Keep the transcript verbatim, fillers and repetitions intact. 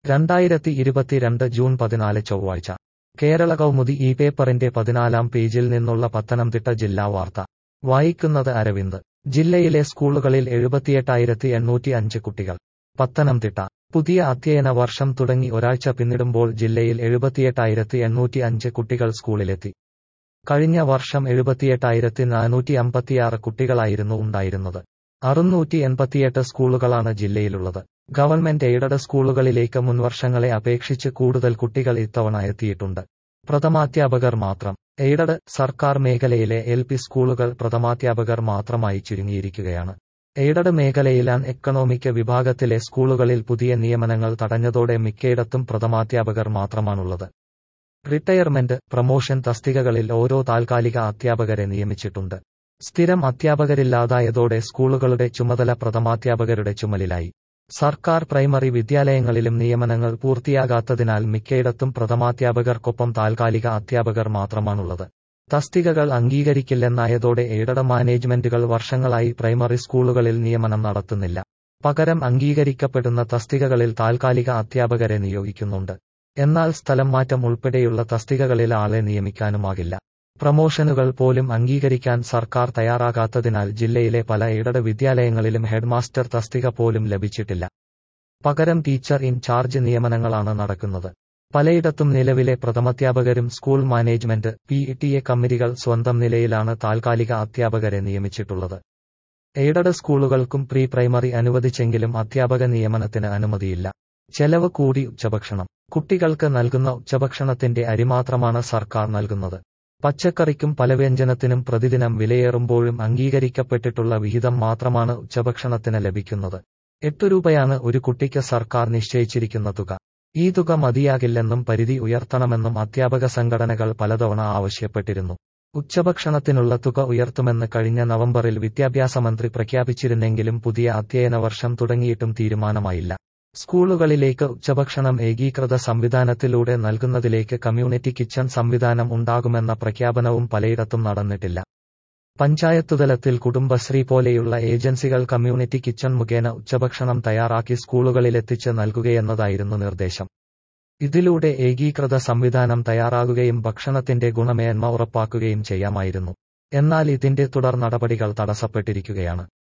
രണ്ടായിരത്തി ഇരുപത്തിരണ്ട് ജൂൺ പതിനാല് ചൊവ്വാഴ്ച കേരള കൗമുദി ഈ പേപ്പറിന്റെ പതിനാലാം പേജിൽ നിന്നുള്ള പത്തനംതിട്ട ജില്ലാ വാർത്ത വായിക്കുന്നത് അരവിന്ദ്. ജില്ലയിലെ സ്കൂളുകളിൽ എഴുപത്തിയെട്ടായിരത്തി എണ്ണൂറ്റി അഞ്ച് കുട്ടികൾ. പത്തനംതിട്ട. പുതിയ അധ്യയന വർഷം തുടങ്ങി ഒരാഴ്ച പിന്നിടുമ്പോൾ ജില്ലയിൽ എഴുപത്തിയെട്ടായിരത്തി എണ്ണൂറ്റി അഞ്ച് കുട്ടികൾ സ്കൂളിലെത്തി. കഴിഞ്ഞ വർഷം എഴുപത്തിയെട്ടായിരത്തി നാനൂറ്റി അമ്പത്തിയാറ് കുട്ടികളായിരുന്നു ഉണ്ടായിരുന്നത്. അറുന്നൂറ്റി എൺപത്തിയെട്ട് സ്കൂളുകളാണ് ജില്ലയിലുള്ളത്. ഗവൺമെന്റ് എയ്ഡഡ് സ്കൂളുകളിലേക്ക് മുൻവർഷങ്ങളെ അപേക്ഷിച്ച് കൂടുതൽ കുട്ടികൾ ഇത്തവണ എത്തിയിട്ടുണ്ട്. പ്രഥമാധ്യാപകർ മാത്രം. എയ്ഡഡ്, സർക്കാർ മേഖലയിലെ എൽ പി സ്കൂളുകൾ പ്രഥമാധ്യാപകർ മാത്രമായി ചുരുങ്ങിയിരിക്കുകയാണ്. എയ്ഡഡ് മേഖലയിൽ അൺ എക്കണോമിക് വിഭാഗത്തിലെ സ്കൂളുകളിൽ പുതിയ നിയമനങ്ങൾ തടഞ്ഞതോടെ മിക്കയിടത്തും പ്രഥമാധ്യാപകർ മാത്രമാണുള്ളത്. റിട്ടയർമെന്റ്, പ്രമോഷൻ തസ്തികകളിൽ ഓരോ താൽക്കാലിക അധ്യാപകരെ നിയമിച്ചിട്ടുണ്ട്. സ്ഥിരം അധ്യാപകരില്ലാതായതോടെ സ്കൂളുകളുടെ ചുമതല പ്രഥമാധ്യാപകരുടെ ചുമലിലായി. സർക്കാർ പ്രൈമറി വിദ്യാലയങ്ങളിലും നിയമനങ്ങൾ പൂർത്തിയാകാത്തതിനാൽ മിക്കയിടത്തും പ്രഥമാധ്യാപകർക്കൊപ്പം താൽക്കാലിക അധ്യാപകർ മാത്രമാണുള്ളത്. തസ്തികകൾ അംഗീകരിക്കില്ലെന്നായതോടെ എയ്ഡഡ് മാനേജ്മെന്റുകൾ വർഷങ്ങളായി പ്രൈമറി സ്കൂളുകളിൽ നിയമനം നടത്തുന്നില്ല. പകരം അംഗീകരിക്കപ്പെടുന്ന തസ്തികകളിൽ താൽക്കാലിക അധ്യാപകരെ നിയോഗിക്കുന്നുണ്ട്. എന്നാൽ സ്ഥലം മാറ്റം ഉൾപ്പെടെയുള്ള തസ്തികകളിൽ ആളെ നിയമിക്കാനുമാകില്ല. പ്രമോഷനുകൾ പോലും അംഗീകരിക്കാൻ സർക്കാർ തയ്യാറാകാത്തതിനാൽ ജില്ലയിലെ പല എയ്ഡഡ് വിദ്യാലയങ്ങളിലും ഹെഡ്മാസ്റ്റർ തസ്തിക പോലും ലഭിച്ചിട്ടില്ല. പകരം ടീച്ചർ ഇൻ ചാർജ് നിയമനങ്ങളാണ് നടക്കുന്നത്. പലയിടത്തും നിലവിലെ പ്രഥമാധ്യാപകരും school management, P T A കമ്മിറ്റികൾ സ്വന്തം നിലയിലാണ് താൽക്കാലിക അധ്യാപകരെ നിയമിച്ചിട്ടുള്ളത്. എയ്ഡഡ് സ്കൂളുകൾക്കും പ്രീ പ്രൈമറി അനുവദിച്ചെങ്കിലും അധ്യാപക നിയമനത്തിന് അനുമതിയില്ല. ചെലവ് കൂടി ഉച്ചഭക്ഷണം. കുട്ടികൾക്ക് നൽകുന്ന ഉച്ചഭക്ഷണത്തിന്റെ അരി മാത്രമാണ് സർക്കാർ നൽകുന്നത്. പച്ചക്കറിക്കും പലവ്യഞ്ജനത്തിനും പ്രതിദിനം വിലയേറുമ്പോഴും അംഗീകരിക്കപ്പെട്ടിട്ടുള്ള വിഹിതം മാത്രമാണ് ഉച്ചഭക്ഷണത്തിന് ലഭിക്കുന്നത്. എട്ടു രൂപയാണ് ഒരു കുട്ടിക്ക് സർക്കാർ നിശ്ചയിച്ചിരിക്കുന്ന തുക. ഈ തുക മതിയാകില്ലെന്നും പരിധി ഉയർത്തണമെന്നും അധ്യാപക സംഘടനകൾ പലതവണ ആവശ്യപ്പെട്ടിരുന്നു. ഉച്ചഭക്ഷണത്തിനുള്ള തുക ഉയർത്തുമെന്ന് കഴിഞ്ഞ നവംബറിൽ വിദ്യാഭ്യാസ മന്ത്രി പ്രഖ്യാപിച്ചിരുന്നെങ്കിലും പുതിയ അധ്യയന വർഷം തുടങ്ങിയിട്ടും തീരുമാനമായില്ല. സ്കൂളുകളിലേക്ക് ഉച്ചഭക്ഷണം ഏകീകൃത സംവിധാനത്തിലൂടെ നൽകുന്നതിലേക്ക് കമ്മ്യൂണിറ്റി കിച്ചൺ സംവിധാനം ഉണ്ടാകുമെന്ന പ്രഖ്യാപനവും പലയിടത്തും നടന്നിട്ടില്ല. പഞ്ചായത്തുതലത്തിൽ കുടുംബശ്രീ പോലെയുള്ള ഏജൻസികൾ കമ്മ്യൂണിറ്റി കിച്ചൺ മുഖേന ഉച്ചഭക്ഷണം തയ്യാറാക്കി സ്കൂളുകളിലെത്തിച്ച് നൽകുകയെന്നതായിരുന്നു നിർദ്ദേശം. ഇതിലൂടെ ഏകീകൃത സംവിധാനം തയ്യാറാകുകയും ഭക്ഷണത്തിന്റെ ഗുണമേന്മ ഉറപ്പാക്കുകയും ചെയ്യാമായിരുന്നു. എന്നാൽ ഇതിന്റെ തുടർ നടപടികൾ തടസ്സപ്പെട്ടിരിക്കുകയാണ്.